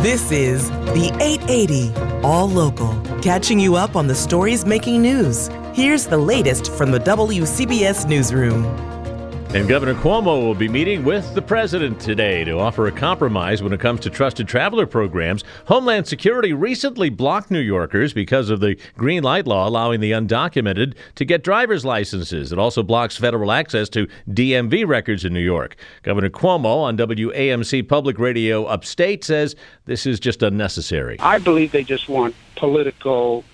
This is the 880 All Local, catching you up on the stories making news. Here's the latest from the WCBS Newsroom. And Governor Cuomo will be meeting with the president today to offer a compromise when it comes to trusted traveler programs. Homeland Security recently blocked New Yorkers because of the green light law allowing the undocumented to get driver's licenses. It also blocks federal access to DMV records in New York. Governor Cuomo on WAMC Public Radio Upstate says this is just unnecessary. I believe they just want political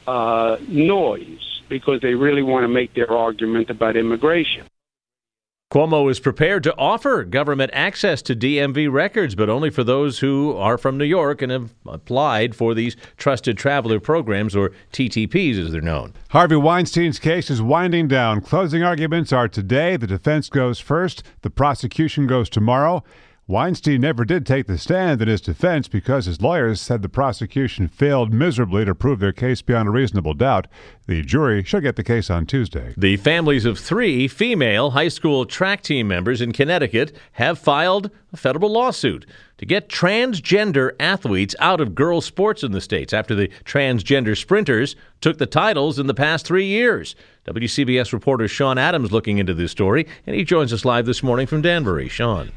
noise because they really want to make their argument about immigration. Cuomo is prepared to offer government access to DMV records, but only for those who are from New York and have applied for these Trusted Traveler Programs, or TTPs as they're known. Harvey Weinstein's case is winding down. Closing arguments are today. The defense goes first. The prosecution goes tomorrow. Weinstein never did take the stand in his defense because his lawyers said the prosecution failed miserably to prove their case beyond a reasonable doubt. The jury should get the case on Tuesday. The families of 3 female high school track team members in Connecticut have filed a federal lawsuit to get transgender athletes out of girls' sports in the states after the transgender sprinters took the titles in the past 3 years. WCBS reporter Sean Adams looking into this story, and he joins us live this morning from Danbury. Sean.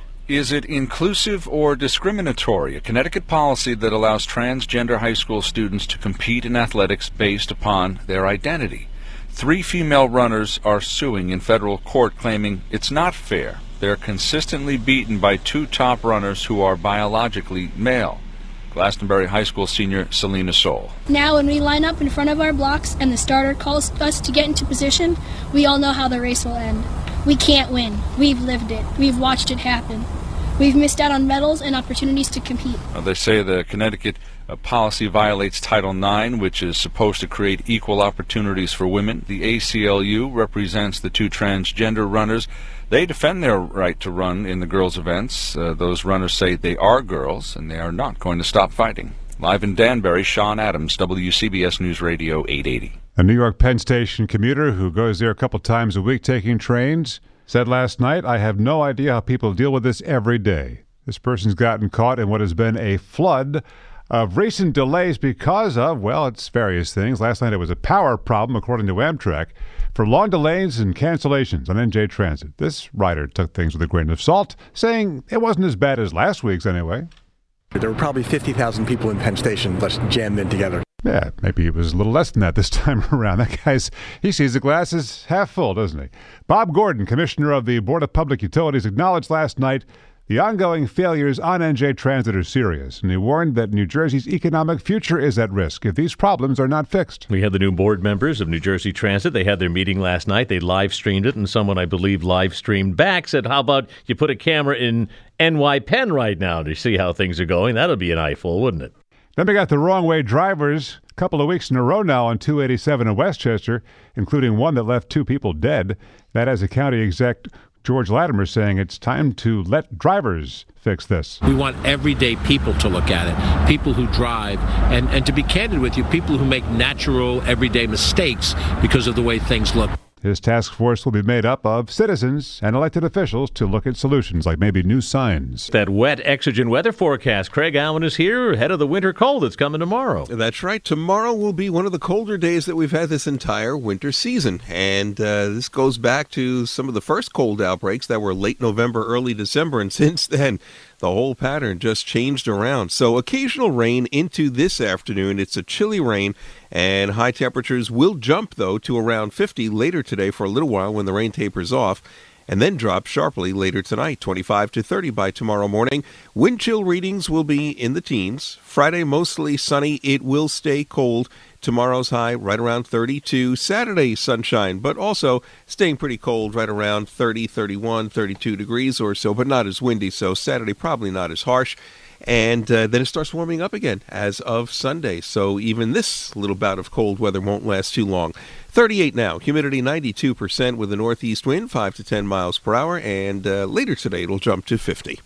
Is it inclusive or discriminatory? A Connecticut policy that allows transgender high school students to compete in athletics based upon their identity. 3 female runners are suing in federal court claiming it's not fair. They're consistently beaten by 2 top runners who are biologically male. Glastonbury High School senior Selena Soul. Now when we line up in front of our blocks and the starter calls us to get into position, we all know how the race will end. We can't win. We've lived it. We've watched it happen. We've missed out on medals and opportunities to compete. They say the Connecticut policy violates Title IX, which is supposed to create equal opportunities for women. The ACLU represents the 2 transgender runners. They defend their right to run in the girls' events. Those runners say they are girls, and they are not going to stop fighting. Live in Danbury, Sean Adams, WCBS News Radio 880. A New York Penn Station commuter who goes there a couple times a week taking trains said last night, "I have no idea how people deal with this every day." This person's gotten caught in what has been a flood of recent delays because of, well, it's various things. Last night it was a power problem, according to Amtrak, for long delays and cancellations on NJ Transit. This rider took things with a grain of salt, saying it wasn't as bad as last week's anyway. There were probably 50,000 people in Penn Station just jammed in together. Yeah, maybe it was a little less than that this time around. That guy's, he sees the glass as half full, doesn't he? Bob Gordon, commissioner of the Board of Public Utilities, acknowledged last night the ongoing failures on NJ Transit are serious, and he warned that New Jersey's economic future is at risk if these problems are not fixed. We had the new board members of New Jersey Transit. They had their meeting last night. They live streamed it, and someone, I believe, live streamed back, said, how about you put a camera in NY Penn right now to see how things are going? That'll be an eyeful, wouldn't it? Then we got the wrong way drivers a couple of weeks in a row now on 287 in Westchester, including one that left 2 people dead. That has a county exec, George Latimer, saying it's time to let drivers fix this. We want everyday people to look at it, people who drive, and to be candid with you, people who make natural everyday mistakes because of the way things look. His task force will be made up of citizens and elected officials to look at solutions like maybe new signs. That wet, exigent weather forecast. Craig Allen is here ahead of the winter cold that's coming tomorrow. That's right. Tomorrow will be one of the colder days that we've had this entire winter season. And this goes back to some of the first cold outbreaks that were late November, early December. And since then, the whole pattern just changed around. So occasional rain into this afternoon. It's a chilly rain, and high temperatures will jump, though, to around 50 later today for a little while when the rain tapers off, and then drop sharply later tonight, 25 to 30 by tomorrow morning. Wind chill readings will be in the teens. Friday, mostly sunny. It will stay cold. Tomorrow's high right around 32. Saturday, sunshine, but also staying pretty cold right around 30, 31, 32 degrees or so, but not as windy. So Saturday probably not as harsh. And then it starts warming up again as of Sunday. So even this little bout of cold weather won't last too long. 38 now. Humidity 92% with a northeast wind, 5 to 10 miles per hour. And later today, it'll jump to 50.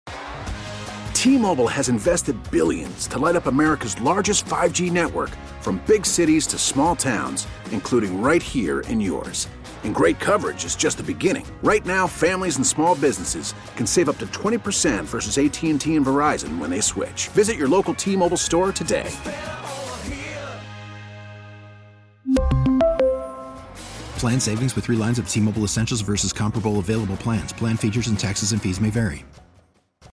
T-Mobile has invested billions to light up America's largest 5G network, from big cities to small towns, including right here in yours. And great coverage is just the beginning. Right now, families and small businesses can save up to 20% versus AT&T and Verizon when they switch. Visit your local T-Mobile store today. Plan savings with 3 lines of T-Mobile Essentials versus comparable available plans. Plan features and taxes and fees may vary.